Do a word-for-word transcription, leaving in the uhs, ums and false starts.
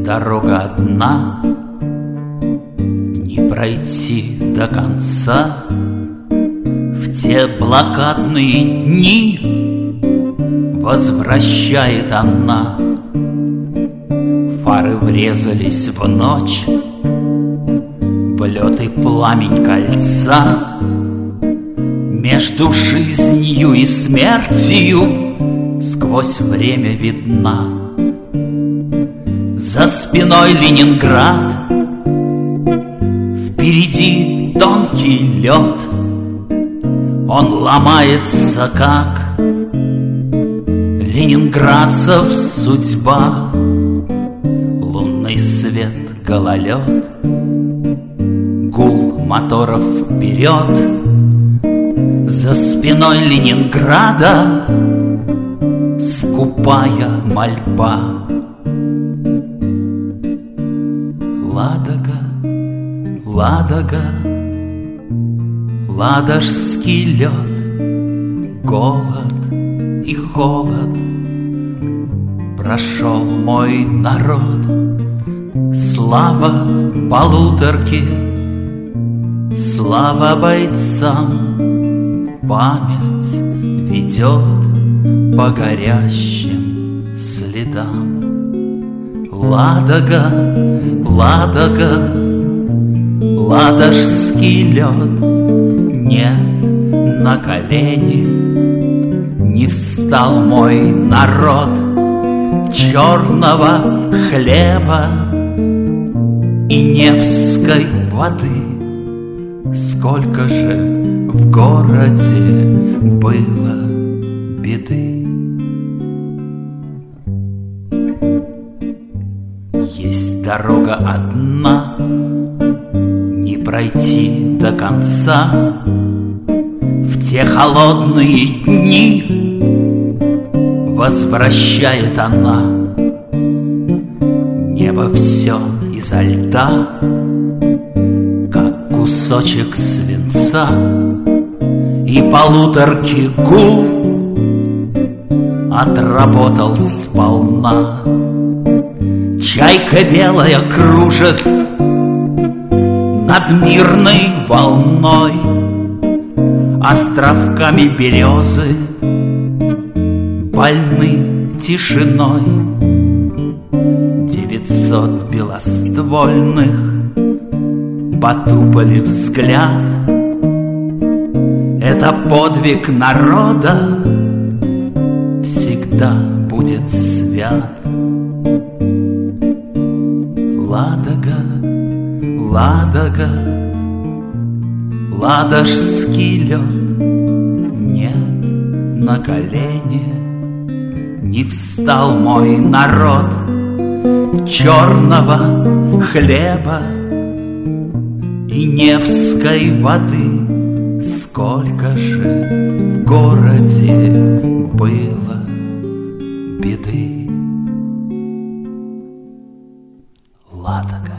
дорога одна, не пройти до конца. В те блокадные дни возвращает она. Фары врезались в ночь, в лед и пламень кольца. Между жизнью и смертью сквозь время видна. За спиной Ленинград, впереди тонкий лед. Он ломается, как ленинградцев судьба. Лунный свет, гололед, гул моторов вперед. За спиной Ленинграда скупая мольба. Ладога, Ладога, ладожский лед, голод и холод. Прошел мой народ, слава полуторке, слава бойцам. Память ведет по горящим следам. Ладога, Ладога, ладожский лед. Нет, на колени не встал мой народ. Черного хлеба и невской воды сколько же в городе было беды. Есть дорога одна, не пройти до конца. В те холодные дни возвращает она. Небо все изо льда, как кусочек свинца. И полуторки гул отработал сполна. Чайка белая кружит над мирной волной. Островками березы больны тишиной. Девятьсот белоствольных потупали взгляд. Это подвиг народа всегда будет свят. Ладога, Ладога, ладожский лед. Нет, на колени не встал мой народ. Черного хлеба и невской воды сколько же в городе было беды. Ладога.